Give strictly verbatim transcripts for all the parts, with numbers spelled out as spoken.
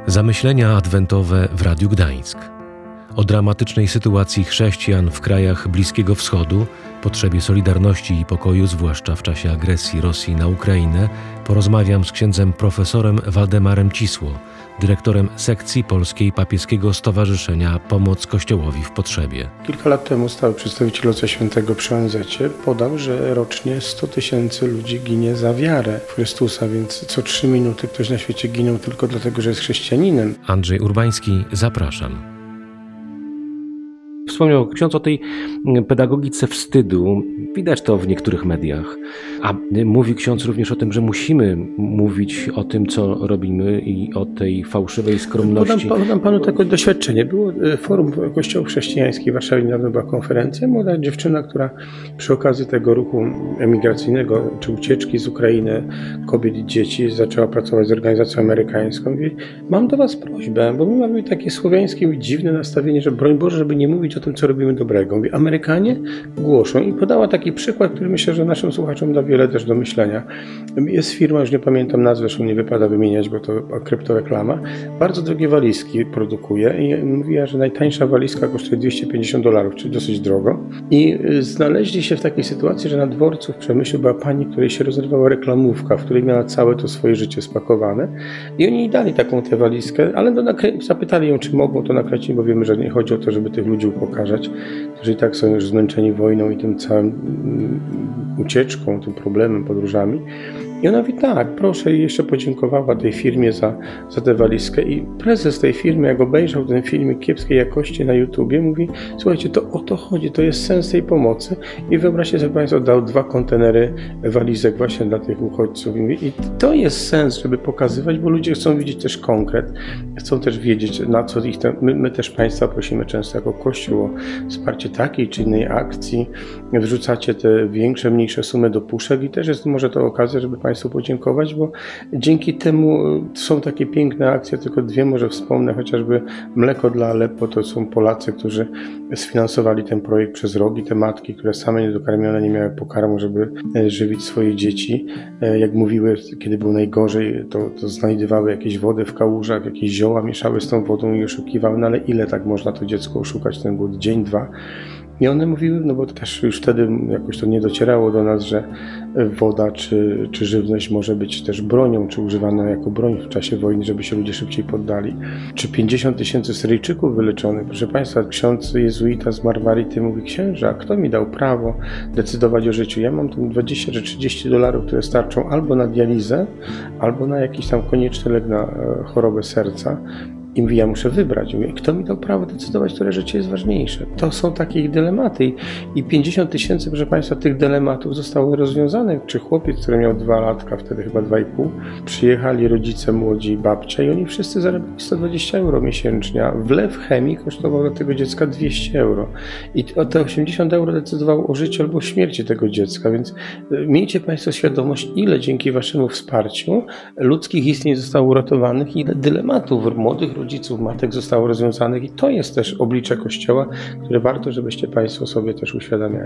Zamyślenia adwentowe w Radiu Gdańsk. O dramatycznej sytuacji chrześcijan w krajach Bliskiego Wschodu, potrzebie solidarności i pokoju, zwłaszcza w czasie agresji Rosji na Ukrainę, porozmawiam z księdzem profesorem Waldemarem Cisło, dyrektorem sekcji polskiej Papieskiego Stowarzyszenia Pomoc Kościołowi w Potrzebie. Kilka lat temu stały przedstawiciel Ojca Świętego przy O N Z-cie podał, że rocznie sto tysięcy ludzi ginie za wiarę w Chrystusa, więc co trzy minuty ktoś na świecie ginął tylko dlatego, że jest chrześcijaninem. Andrzej Urbański, zapraszam. Wspomniał ksiądz o tej pedagogice wstydu. Widać to w niektórych mediach. A mówi ksiądz również o tym, że musimy mówić o tym, co robimy i o tej fałszywej skromności. Podam, podam panu takie doświadczenie. Było forum Kościołów Chrześcijańskich w Warszawie, niedawno była konferencja. Młoda dziewczyna, która przy okazji tego ruchu emigracyjnego, czy ucieczki z Ukrainy kobiet i dzieci, zaczęła pracować z organizacją amerykańską. Mówi, mam do was prośbę, bo my mamy takie słowiańskie i dziwne nastawienie, że broń Boże, żeby nie mówić o tym, co robimy dobrego. Mówi, Amerykanie głoszą i podała taki przykład, który myślę, że naszym słuchaczom da wiele też do myślenia. Jest firma, już nie pamiętam nazwy, zresztą nie wypada wymieniać, bo to kryptoreklama, bardzo drogie walizki produkuje i mówiła, że najtańsza walizka kosztuje dwieście pięćdziesiąt dolarów, czyli dosyć drogo. I znaleźli się w takiej sytuacji, że na dworcu w Przemyślu była pani, której się rozrywała reklamówka, w której miała całe to swoje życie spakowane i oni jej dali taką tę walizkę, ale do nakrę- zapytali ją, czy mogą to nakręcić, bo wiemy, że nie chodzi o to, żeby tych ludzi upokarzać, którzy i tak są już zmęczeni wojną i tym całym ucieczką, tym problemem, podróżami. I ona mówi, tak, proszę, i jeszcze podziękowała tej firmie za, za tę walizkę. I prezes tej firmy, jak obejrzał ten filmik kiepskiej jakości na YouTubie, mówi, słuchajcie, to o to chodzi, to jest sens tej pomocy. I wyobraźcie sobie państwo, dał dwa kontenery walizek właśnie dla tych uchodźców. I, mówi, i to jest sens, żeby pokazywać, bo ludzie chcą widzieć też konkret, chcą też wiedzieć, na co ich ten, my, my też państwa prosimy często jako Kościół o wsparcie takiej czy innej akcji. Wrzucacie te większe, mniejsze sumy do puszek i też jest może to okazja, żeby państwo Państwu podziękować, bo dzięki temu są takie piękne akcje, tylko dwie może wspomnę, chociażby Mleko dla Aleppo, to są Polacy, którzy sfinansowali ten projekt przez rok i te matki, które same niedokarmione nie miały pokarmu, żeby żywić swoje dzieci. Jak mówiły, kiedy było najgorzej, to, to znajdywały jakieś wody w kałużach, jakieś zioła, mieszały z tą wodą i oszukiwały, no ale ile tak można to dziecko oszukać, ten głód dzień, dwa. I one mówiły, no bo też już wtedy jakoś to nie docierało do nas, że woda czy, czy żywność może być też bronią, czy używana jako broń w czasie wojny, żeby się ludzie szybciej poddali. Czy pięćdziesiąt tysięcy Syryjczyków wyleczonych? Proszę Państwa, ksiądz jezuita z Marwarity mówi, księża, a kto mi dał prawo decydować o życiu? Ja mam tu dwadzieścia czy trzydzieści dolarów, które starczą albo na dializę, albo na jakiś tam konieczny lek na chorobę serca. I mówi, ja muszę wybrać. Mówię, kto mi dał prawo decydować, które życie jest ważniejsze? To są takie ich dylematy. I pięćdziesiąt tysięcy, proszę Państwa, tych dylematów zostało rozwiązane. Czy chłopiec, który miał dwa latka, wtedy chyba dwa i pół, przyjechali rodzice młodzi i babcia i oni wszyscy zarobili sto dwadzieścia euro miesięcznie. Wlew chemii kosztował dla tego dziecka dwieście euro. I te osiemdziesiąt euro decydowało o życiu albo śmierci tego dziecka. Więc miejcie Państwo świadomość, ile dzięki Waszemu wsparciu ludzkich istnień zostało uratowanych, ile dylematów młodych rodziców, matek zostało rozwiązanych i to jest też oblicze Kościoła, które warto, żebyście Państwo sobie też uświadamiali.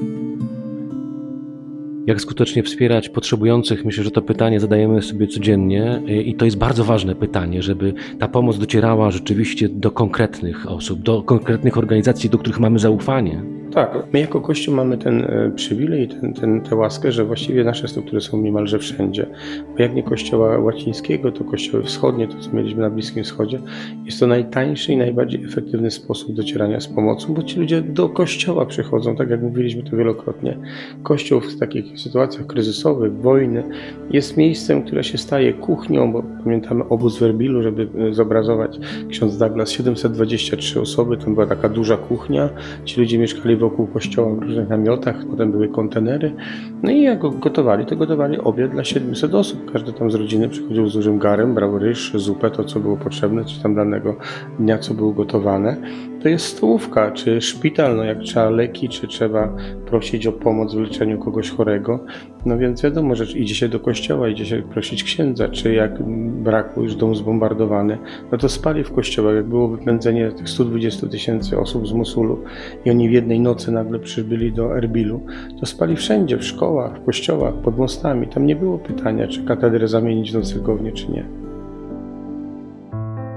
Jak skutecznie wspierać potrzebujących? Myślę, że to pytanie zadajemy sobie codziennie i to jest bardzo ważne pytanie, żeby ta pomoc docierała rzeczywiście do konkretnych osób, do konkretnych organizacji, do których mamy zaufanie. Tak, my jako Kościół mamy ten przywilej, ten, ten, tę łaskę, że właściwie nasze struktury są niemalże wszędzie. Bo jak nie Kościoła łacińskiego, to Kościoły wschodnie, to co mieliśmy na Bliskim Wschodzie, jest to najtańszy i najbardziej efektywny sposób docierania z pomocą, bo ci ludzie do Kościoła przychodzą, tak jak mówiliśmy to wielokrotnie. Kościół w takich sytuacjach kryzysowych, wojny, jest miejscem, które się staje kuchnią, bo pamiętamy obóz w Erbilu, żeby zobrazować ksiądz Douglas, siedemset dwadzieścia trzy osoby, to była taka duża kuchnia, ci ludzie mieszkali wokół kościoła w różnych namiotach, potem były kontenery. No i jak gotowali, to gotowali obiad dla siedmiuset osób. Każdy tam z rodziny przychodził z dużym garem, brał ryż, zupę, to co było potrzebne, czy tam danego dnia, co było gotowane. To jest stołówka, czy szpital, no jak trzeba leki, czy trzeba prosić o pomoc w leczeniu kogoś chorego. No więc wiadomo, że idzie się do kościoła, idzie się prosić księdza, czy jak brakło już dom zbombardowany, no to spali w kościołach. Jak było wypędzenie tych stu dwudziestu tysięcy osób z Mosulu i oni w jednej nocy nagle przybyli do Erbilu, to spali wszędzie, w szkołach, w kościołach, pod mostami. Tam nie było pytania, czy katedrę zamienić w noclegownię, czy nie.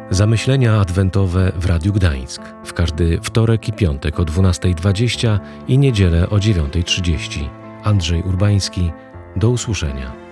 Zamyślenia adwentowe w Radiu Gdańsk w każdy wtorek i piątek o dwunasta dwadzieścia i niedzielę o dziewiąta trzydzieści. Andrzej Urbański. Do usłyszenia.